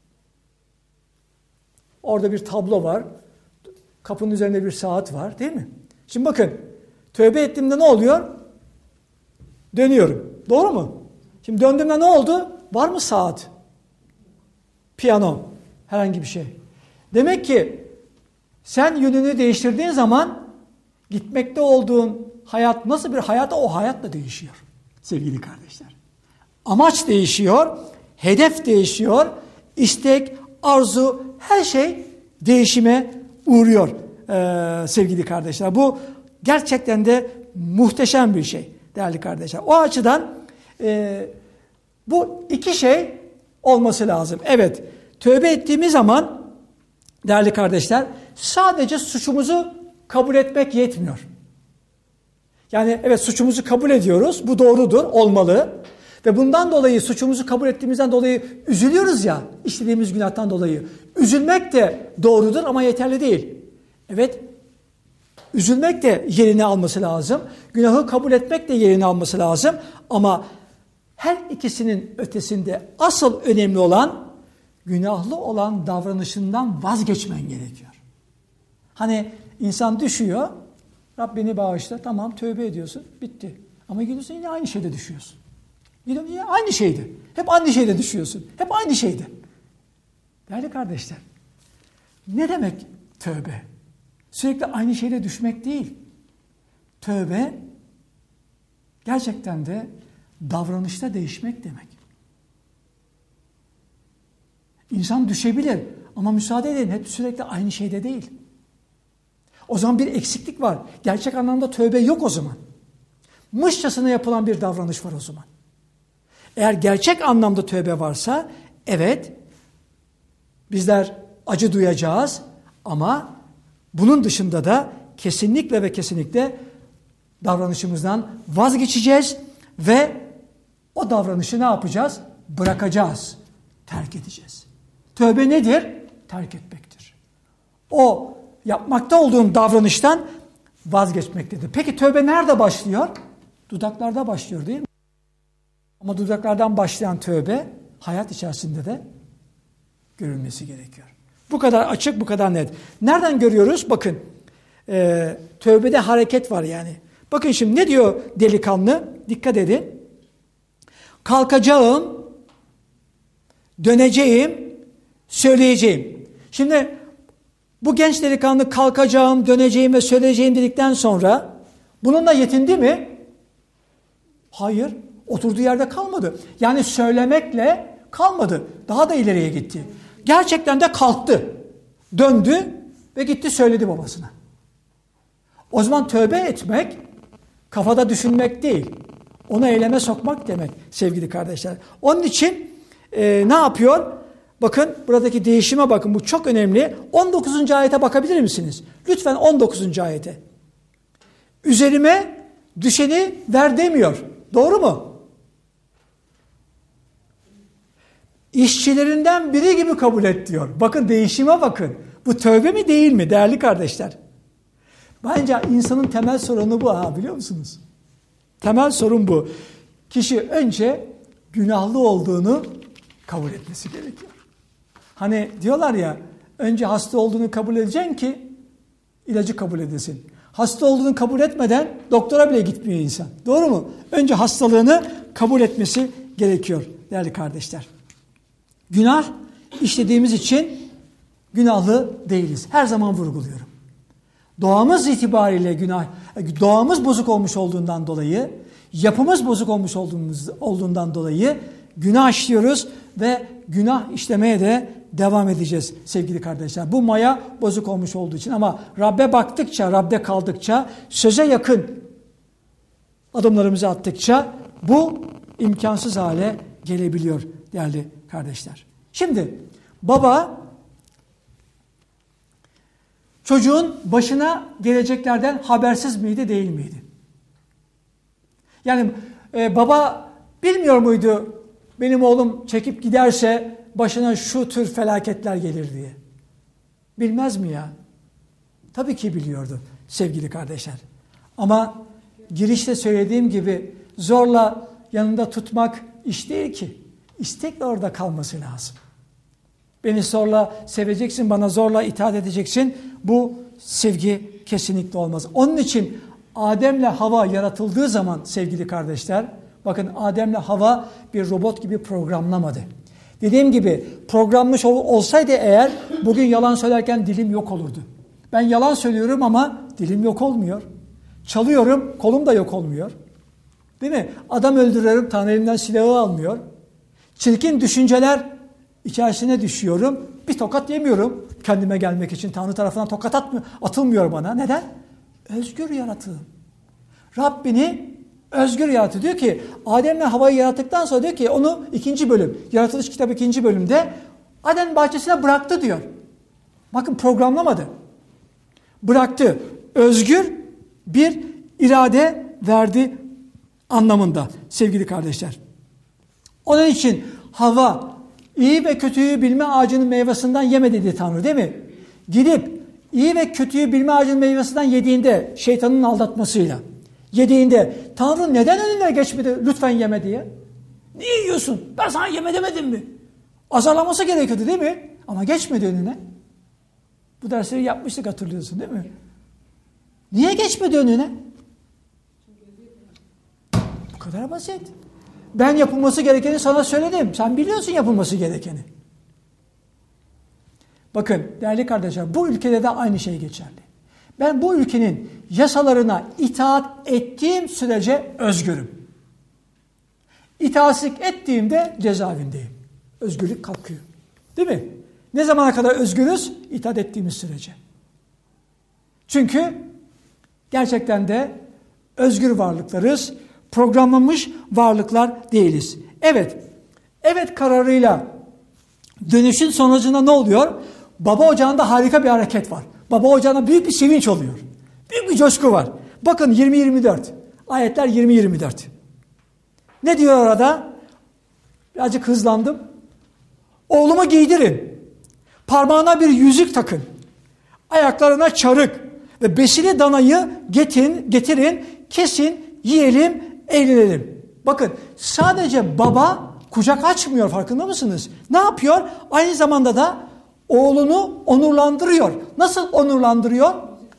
Orada bir tablo var. Kapının üzerinde bir saat var. Değil mi? Şimdi bakın. Tövbe ettiğimde ne oluyor? Dönüyorum. Doğru mu? Şimdi döndüğümde ne oldu? Var mı saat? Piyano. Herhangi bir şey. Demek ki sen yönünü değiştirdiğin zaman gitmekte olduğun hayat nasıl bir hayat, o hayatla değişiyor sevgili kardeşler. Amaç değişiyor, hedef değişiyor, istek, arzu, her şey değişime uğruyor sevgili kardeşler. Bu gerçekten de muhteşem bir şey değerli kardeşler. O açıdan bu iki şey olması lazım. Evet, tövbe ettiğimiz zaman değerli kardeşler, sadece suçumuzu kabul etmek yetmiyor. Yani evet, suçumuzu kabul ediyoruz, bu doğrudur, olmalı. Ve bundan dolayı, suçumuzu kabul ettiğimizden dolayı üzülüyoruz ya, işlediğimiz günahtan dolayı. Üzülmek de doğrudur ama yeterli değil. Evet, üzülmek de yerini alması lazım. Günahı kabul etmek de yerini alması lazım. Ama her ikisinin ötesinde asıl önemli olan, günahlı olan davranışından vazgeçmen gerekiyor. Hani insan düşüyor, Rabbini bağışla, tamam tövbe ediyorsun, bitti. Ama gidiyorsun yine aynı şeyde düşüyorsun. Yine aynı şeydi. Hep aynı şeyde düşüyorsun. Hep aynı şeydi. Değerli kardeşler, ne demek tövbe? Sürekli aynı şeyde düşmek değil. Tövbe, gerçekten de davranışta değişmek demek. İnsan düşebilir ama müsaade edin, hep sürekli aynı şeyde değil. O zaman bir eksiklik var. Gerçek anlamda tövbe yok o zaman. Mışçasına yapılan bir davranış var o zaman. Eğer gerçek anlamda tövbe varsa, evet, bizler acı duyacağız ama bunun dışında da kesinlikle ve kesinlikle davranışımızdan vazgeçeceğiz ve o davranışı ne yapacağız? Bırakacağız, terk edeceğiz. Tövbe nedir? Terk etmektir. O yapmakta olduğum davranıştan vazgeçmektedir. Peki tövbe nerede başlıyor? Dudaklarda başlıyor değil mi? Ama dudaklardan başlayan tövbe hayat içerisinde de görülmesi gerekiyor. Bu kadar açık, bu kadar net. Nereden görüyoruz? Bakın, tövbede hareket var yani. Bakın şimdi ne diyor delikanlı? Dikkat edin. Kalkacağım, döneceğim, söyleyeceğim. Şimdi bu genç delikanlı kalkacağım, döneceğim ve söyleyeceğim dedikten sonra bununla yetindi mi? Hayır. Oturduğu yerde kalmadı. Yani söylemekle kalmadı. Daha da ileriye gitti. Gerçekten de kalktı. Döndü ve gitti söyledi babasına. O zaman tövbe etmek kafada düşünmek değil. Onu eyleme sokmak demek sevgili kardeşler. Onun için ne yapıyor? Bakın buradaki değişime bakın, bu çok önemli. 19. ayete bakabilir misiniz? Lütfen 19. ayete. Üzerime düşeni ver demiyor. Doğru mu? İşçilerinden biri gibi kabul et diyor. Bakın değişime bakın. Bu tövbe mi değil mi değerli kardeşler? Bence insanın temel sorunu bu biliyor musunuz? Temel sorun bu. Kişi önce günahlı olduğunu kabul etmesi gerekiyor. Hani diyorlar ya, önce hasta olduğunu kabul edeceksin ki ilacı kabul edesin. Hasta olduğunu kabul etmeden doktora bile gitmiyor insan. Doğru mu? Önce hastalığını kabul etmesi gerekiyor değerli kardeşler. Günah işlediğimiz için günahlı değiliz. Her zaman vurguluyorum. Doğamız itibariyle doğamız bozuk olmuş olduğundan dolayı, yapımız bozuk olmuş olduğundan dolayı günah işliyoruz ve günah işlemeye de devam edeceğiz sevgili kardeşler. Bu maya bozuk olmuş olduğu için, ama Rabbe baktıkça, Rabbe kaldıkça, söze yakın adımlarımızı attıkça bu imkansız hale gelebiliyor değerli kardeşler. Şimdi baba çocuğun başına geleceklerden habersiz miydi, değil miydi? Yani baba bilmiyor muydu benim oğlum çekip giderse başına şu tür felaketler gelir diye? Bilmez mi ya? Tabii ki biliyordu sevgili kardeşler. Ama girişte söylediğim gibi zorla yanında tutmak iş değil ki. İstekle orada kalması lazım. Beni zorla seveceksin, bana zorla itaat edeceksin. Bu sevgi kesinlikle olmaz. Onun için Adem'le Hava yaratıldığı zaman sevgili kardeşler, bakın Adem'le Hava bir robot gibi programlamadı. Dediğim gibi programlamış olsaydı eğer, bugün yalan söylerken dilim yok olurdu. Ben yalan söylüyorum ama dilim yok olmuyor. Çalıyorum, kolum da yok olmuyor. Değil mi? Adam öldürüyorum, Tanrı elimden silahı almıyor. Çirkin düşünceler içerisine düşüyorum. Bir tokat yemiyorum kendime gelmek için. Tanrı tarafından tokat atılmıyor bana. Neden? Özgür yaratığım. Rabbini Özgür yarattı. Diyor ki Adem'le Havva'yı yarattıktan sonra diyor ki onu 2. bölüm, Yaratılış kitabı 2. bölümde Aden bahçesine bıraktı diyor. Bakın programlamadı. Bıraktı. Özgür bir irade verdi anlamında sevgili kardeşler. Onun için Havva iyi ve kötüyü bilme ağacının meyvesinden yeme dedi Tanrı, değil mi? Gidip iyi ve kötüyü bilme ağacının meyvesinden yediğinde, şeytanın aldatmasıyla yediğinde Tanrı neden önüne geçmedi lütfen yeme diye? Niye yiyorsun? Ben sana yeme demedim mi? Azarlaması gerekiyordu değil mi? Ama geçmedi önüne. Bu dersleri yapmıştık, hatırlıyorsun değil mi? Niye geçmedi önüne? Bu kadar basit. Ben yapılması gerekeni sana söyledim. Sen biliyorsun yapılması gerekeni. Bakın değerli kardeşler, bu ülkede de aynı şey geçerli. Ben bu ülkenin yasalarına itaat ettiğim sürece özgürüm. İtaatsizlik ettiğimde cezaevindeyim. Özgürlük kalkıyor. Değil mi? Ne zamana kadar özgürüz? İtaat ettiğimiz sürece. Çünkü gerçekten de özgür varlıklarız. Programlanmış varlıklar değiliz. Evet. Evet kararıyla dönüşün sonucunda ne oluyor? Baba ocağında harika bir hareket var. Baba ocağında büyük bir sevinç oluyor. Büyük bir coşku var. Bakın 20-24. Ayetler 20-24. Ne diyor orada? Birazcık hızlandım. Oğlumu giydirin. Parmağına bir yüzük takın. Ayaklarına çarık ve besili danayı getirin, kesin, yiyelim, eğlenelim. Bakın sadece baba kucak açmıyor, farkında mısınız? Ne yapıyor? Aynı zamanda da oğlunu onurlandırıyor. Nasıl onurlandırıyor?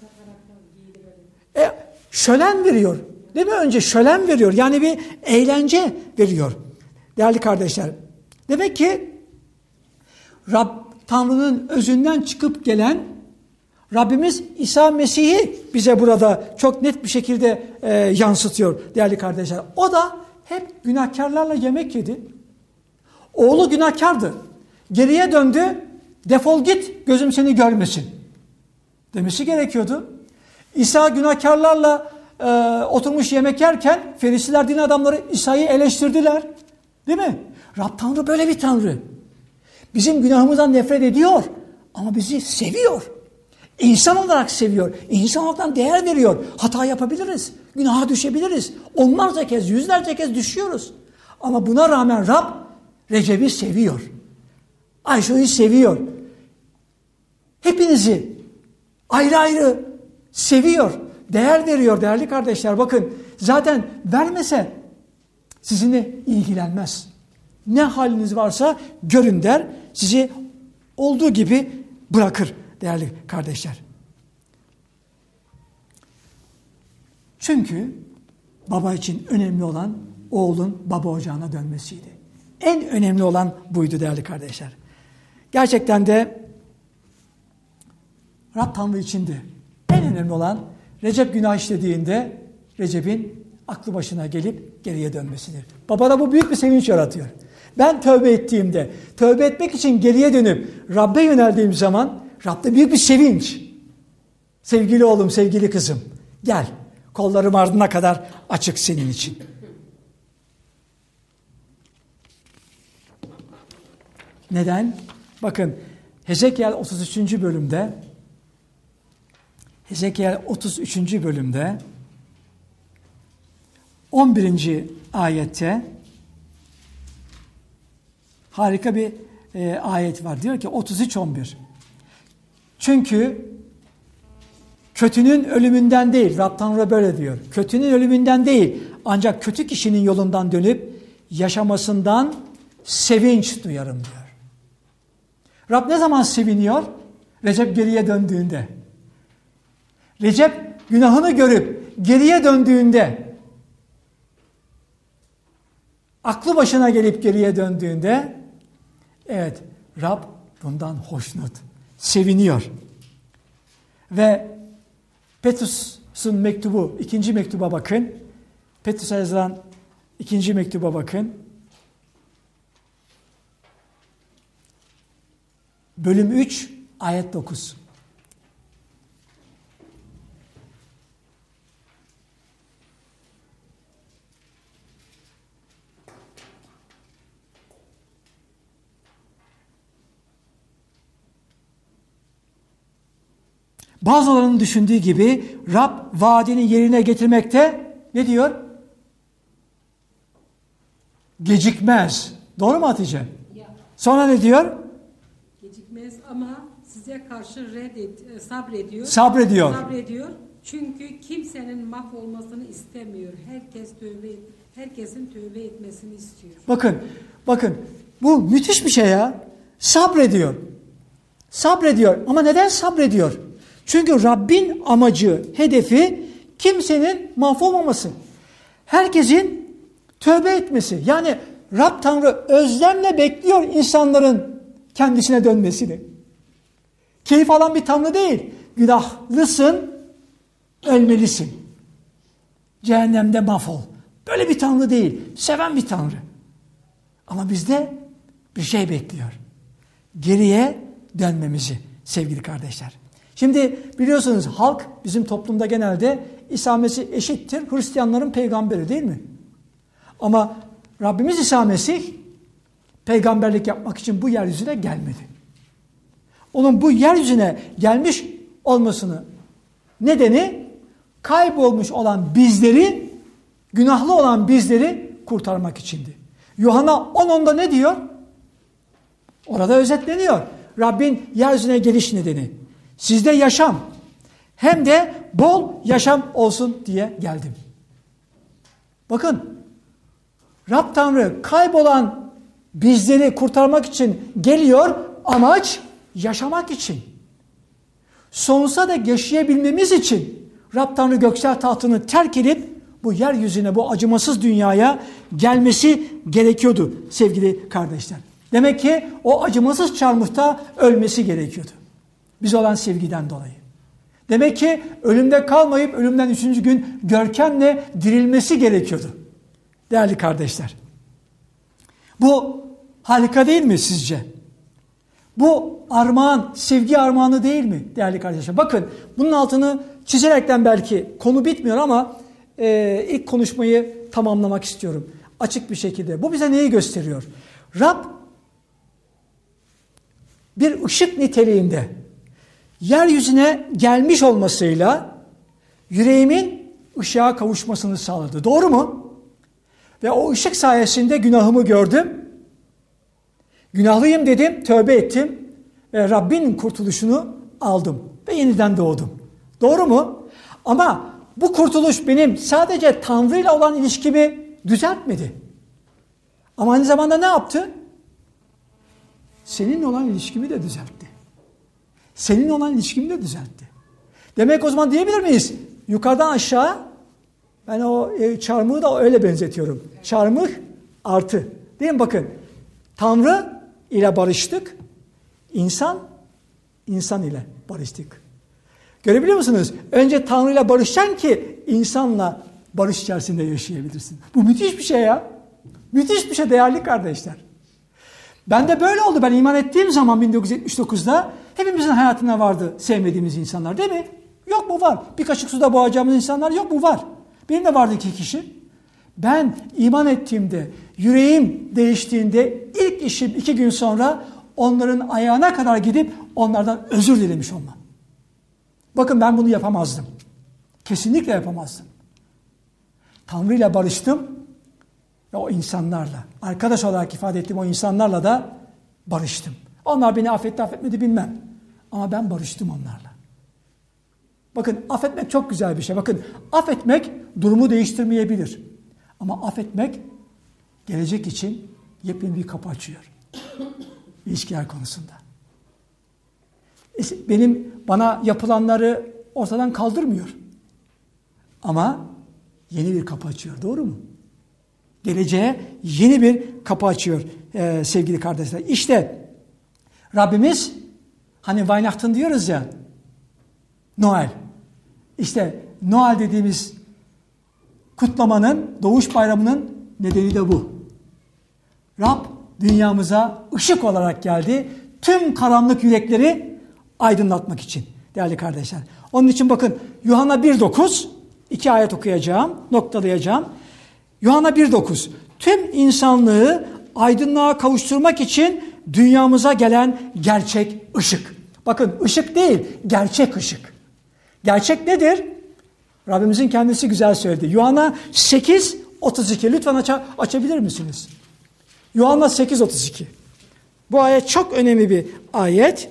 Şölen veriyor. Değil mi? Önce şölen veriyor. Yani bir eğlence veriyor. Değerli kardeşler. Demek ki Tanrı'nın özünden çıkıp gelen Rabbimiz İsa Mesih'i bize burada çok net bir şekilde yansıtıyor değerli kardeşler. O da hep günahkarlarla yemek yedi. Oğlu günahkardı. Geriye döndü. Defol git, gözüm seni görmesin demesi gerekiyordu. İsa günahkarlarla oturmuş yemek yerken Ferisiler, din adamları İsa'yı eleştirdiler. Değil mi? Rab Tanrı böyle bir Tanrı. Bizim günahımızdan nefret ediyor ama bizi seviyor. İnsan olarak seviyor. İnsan olarak değer veriyor. Hata yapabiliriz. Günaha düşebiliriz. Onlarca kez, yüzlerce kez düşüyoruz. Ama buna rağmen Rab Recep'i seviyor. Ayşe'yi seviyor. Hepinizi ayrı ayrı seviyor. Değer veriyor değerli kardeşler. Bakın zaten vermese sizinle ilgilenmez. Ne haliniz varsa görün der. Sizi olduğu gibi bırakır değerli kardeşler. Çünkü baba için önemli olan oğlun baba ocağına dönmesiydi. En önemli olan buydu değerli kardeşler. Gerçekten de Rab Tanrı içindi. En önemli olan Recep günah işlediğinde Recep'in aklı başına gelip geriye dönmesidir. Babada bu büyük bir sevinç yaratıyor. Ben tövbe ettiğimde, tövbe etmek için geriye dönüp Rab'be yöneldiğim zaman Rab'de büyük bir sevinç. Sevgili oğlum, sevgili kızım, gel. Kollarım ardına kadar açık senin için. Neden? Bakın Hezekiel 33. bölümde 11. ayette harika bir ayet var. Diyor ki 33-11. Çünkü kötünün ölümünden değil, Rab Tanrı böyle diyor. Kötünün ölümünden değil, ancak kötü kişinin yolundan dönüp yaşamasından sevinç duyarım diyor. Rab ne zaman seviniyor? Recep geriye döndüğünde. Recep günahını görüp geriye döndüğünde, aklı başına gelip geriye döndüğünde, evet Rab bundan hoşnut, seviniyor. Ve Petrus'un mektubu, 2. mektuba bakın. Petrus'a yazılan 2. mektuba bakın. Bölüm 3, ayet 9. Bazılarının düşündüğü gibi Rab vaadini yerine getirmekte ne diyor? Gecikmez. Doğru mu Hatice? Ya, Sonra ne diyor? gecikmez ama size karşı sabrediyor. Sabrediyor. Sabrediyor. Çünkü kimsenin mahvolmasını istemiyor. Herkesin tövbe etmesini istiyor. Bakın. Bu müthiş bir şey ya. Sabrediyor. Sabrediyor. Ama neden sabrediyor? Çünkü Rabbin amacı, hedefi kimsenin mahvolmaması. Herkesin tövbe etmesi. Yani Rab Tanrı özlemle bekliyor insanların kendisine dönmesini. Keyif alan bir Tanrı değil. Günahlısın, ölmelisin. Cehennemde mahvol. Böyle bir Tanrı değil. Seven bir Tanrı. Ama bizde bir şey bekliyor. Geriye dönmemizi sevgili kardeşler. Şimdi biliyorsunuz halk bizim toplumda genelde İsa Mesih eşittir Hristiyanların peygamberi değil mi? Ama Rabbimiz İsa Mesih peygamberlik yapmak için bu yeryüzüne gelmedi. Onun bu yeryüzüne gelmiş olmasını nedeni kaybolmuş olan bizleri, günahlı olan bizleri kurtarmak içindi. Yuhanna 10.10'da ne diyor? Orada özetleniyor. Rabbin yeryüzüne geliş nedeni. Sizde yaşam hem de bol yaşam olsun diye geldim. Bakın Rab Tanrı kaybolan bizleri kurtarmak için geliyor, amaç yaşamak için. Sonsuza dek yaşayabilmemiz için Rab Tanrı göksel tahtını terk edip bu yeryüzüne, bu acımasız dünyaya gelmesi gerekiyordu sevgili kardeşler. Demek ki o acımasız çarmıhta ölmesi gerekiyordu. Biz olan sevgiden dolayı. Demek ki ölümde kalmayıp ölümden 3. gün görkemle dirilmesi gerekiyordu. Değerli kardeşler. Bu harika değil mi sizce? Bu armağan, sevgi armağanı değil mi değerli kardeşler? Bakın bunun altını çizerekten belki konu bitmiyor ama ilk konuşmayı tamamlamak istiyorum. Açık bir şekilde. Bu bize neyi gösteriyor? Rab bir ışık niteliğinde yeryüzüne gelmiş olmasıyla yüreğimin ışığa kavuşmasını sağladı. Doğru mu? Ve o ışık sayesinde günahımı gördüm. Günahlıyım dedim, tövbe ettim ve Rabbin kurtuluşunu aldım ve yeniden doğdum. Doğru mu? Ama bu kurtuluş benim sadece Tanrı ile olan ilişkimi düzeltmedi. Ama aynı zamanda ne yaptı? Seninle olan ilişkimi de düzeltti. Seninle olan ilişkimi de düzeltti. Demek o zaman diyebilir miyiz? Yukarıdan aşağı, ben o çarmıhı da öyle benzetiyorum. Çarmıh artı. Değil mi? Bakın. Tanrı ile barıştık. İnsan ile barıştık. Görebiliyor musunuz? Önce Tanrı ile barışacaksın ki insanla barış içerisinde yaşayabilirsin. Bu müthiş bir şey ya. Müthiş bir şey değerli kardeşler. Ben de böyle oldu. Ben iman ettiğim zaman 1979'da hepimizin hayatında vardı sevmediğimiz insanlar değil mi? Yok mu? Var. Bir kaşık suda boğacağımız insanlar yok mu? Var. Benim de vardı 2 kişi. Ben iman ettiğimde, yüreğim değiştiğinde ilk işim 2 gün sonra onların ayağına kadar gidip onlardan özür dilemiş olmam. Bakın ben bunu yapamazdım. Kesinlikle yapamazdım. Tanrı ile barıştım ve o insanlarla, arkadaş olarak ifade ettiğim o insanlarla da barıştım. Onlar beni affetti affetmedi bilmem. Ama ben barıştım onlarla. Bakın affetmek çok güzel bir şey. Bakın affetmek durumu değiştirmeyebilir. Ama affetmek gelecek için yepyeni bir kapı açıyor. İlişkiler konusunda. Bana yapılanları ortadan kaldırmıyor. Ama yeni bir kapı açıyor. Doğru mu? Geleceğe yeni bir kapı açıyor sevgili kardeşler. İşte Rabbimiz hani Weihnachten diyoruz ya, Noel. İşte Noel dediğimiz kutlamanın, doğuş bayramının nedeni de bu. Rab dünyamıza ışık olarak geldi. Tüm karanlık yürekleri aydınlatmak için değerli kardeşler. Onun için bakın Yuhanna 1.9 2 ayet okuyacağım, noktalayacağım. Yuhanna 1.9 tüm insanlığı aydınlığa kavuşturmak için dünyamıza gelen gerçek ışık. Bakın ışık değil, gerçek ışık. Gerçek nedir? Rabbimizin kendisi güzel söyledi. Yuhanna 8:32. Lütfen açabilir misiniz? Yuhanna 8:32. Bu ayet çok önemli bir ayet.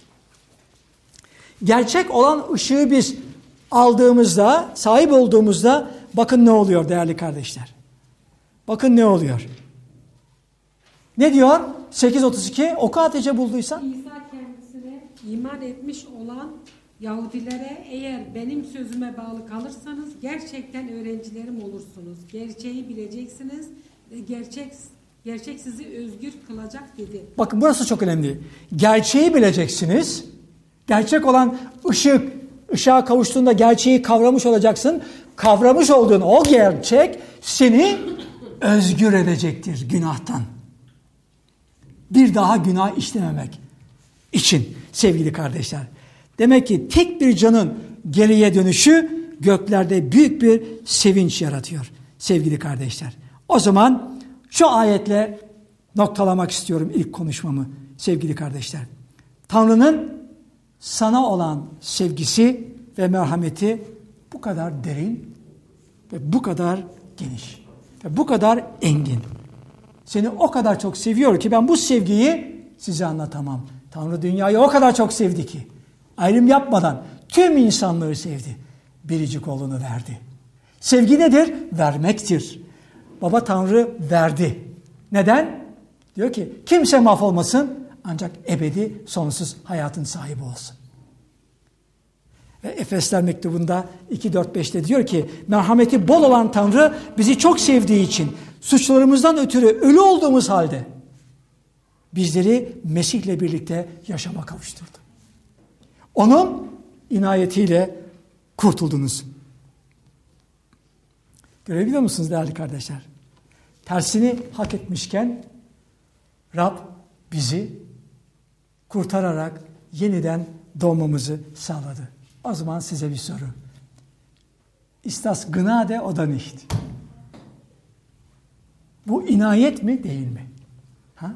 Gerçek olan ışığı biz aldığımızda, sahip olduğumuzda bakın ne oluyor değerli kardeşler. Bakın ne oluyor. Ne diyor? 8:32. Oku Hatice bulduysan. İsa kendisine iman etmiş olan Yahudilere eğer benim sözüme bağlı kalırsanız gerçekten öğrencilerim olursunuz. Gerçeği bileceksiniz ve gerçek sizi özgür kılacak dedi. Bakın burası çok önemli. Gerçeği bileceksiniz. Gerçek olan ışığa kavuştuğunda gerçeği kavramış olacaksın. Kavramış olduğun o gerçek seni özgür edecektir günahtan. Bir daha günah işlememek için sevgili kardeşler. Demek ki tek bir canın geriye dönüşü göklerde büyük bir sevinç yaratıyor sevgili kardeşler. O zaman şu ayetle noktalamak istiyorum ilk konuşmamı sevgili kardeşler. Tanrı'nın sana olan sevgisi ve merhameti bu kadar derin ve bu kadar geniş ve bu kadar engin. Seni o kadar çok seviyor ki ben bu sevgiyi size anlatamam. Tanrı dünyayı o kadar çok sevdi ki ayrım yapmadan tüm insanlığı sevdi. Biricik oğlunu verdi. Sevgi nedir? Vermektir. Baba Tanrı verdi. Neden? Diyor ki kimse mahvolmasın ancak ebedi sonsuz hayatın sahibi olsun. Ve Efesler mektubunda 2-4-5'te diyor ki merhameti bol olan Tanrı bizi çok sevdiği için suçlarımızdan ötürü ölü olduğumuz halde bizleri Mesih'le birlikte yaşama kavuşturdu. Onun inayetiyle kurtuldunuz. Görebiliyor musunuz değerli kardeşler? Tersini hak etmişken Rab bizi kurtararak yeniden doğmamızı sağladı. O zaman size bir soru. Ist das Gnade oder nicht? Bu inayet mi değil mi? Ha?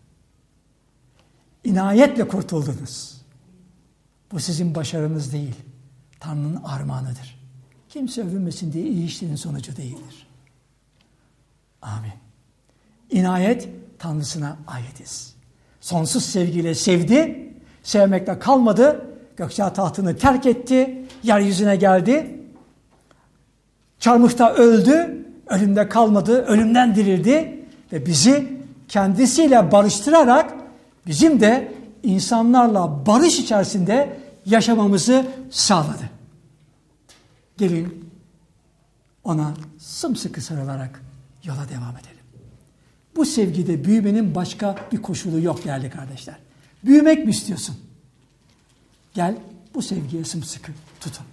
İnayetle kurtuldunuz. Bu sizin başarınız değil. Tanrı'nın armağanıdır. Kimse övünmesin diye iyi işlerin sonucu değildir. Amin. İnayet Tanrısına aitiz. Sonsuz sevgiyle sevdi, sevmekle kalmadı, gökçe tahtını terk etti, yeryüzüne geldi, çarmıhta öldü, ölümde kalmadı, ölümden dirildi ve bizi kendisiyle barıştırarak bizim de insanlarla barış içerisinde yaşamamızı sağladı. Gelin ona sımsıkı sarılarak yola devam edelim. Bu sevgide büyümenin başka bir koşulu yok değerli kardeşler. Büyümek mi istiyorsun? Gel bu sevgiye sımsıkı tutun.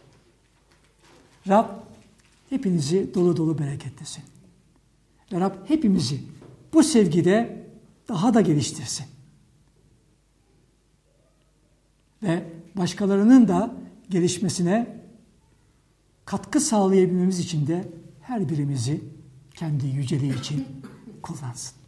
Rab hepinizi dolu dolu bereketlesin. Ve Rab hepimizi bu sevgide daha da geliştirsin. Ve başkalarının da gelişmesine katkı sağlayabilmemiz için de her birimizi kendi yüceliği için kullansın.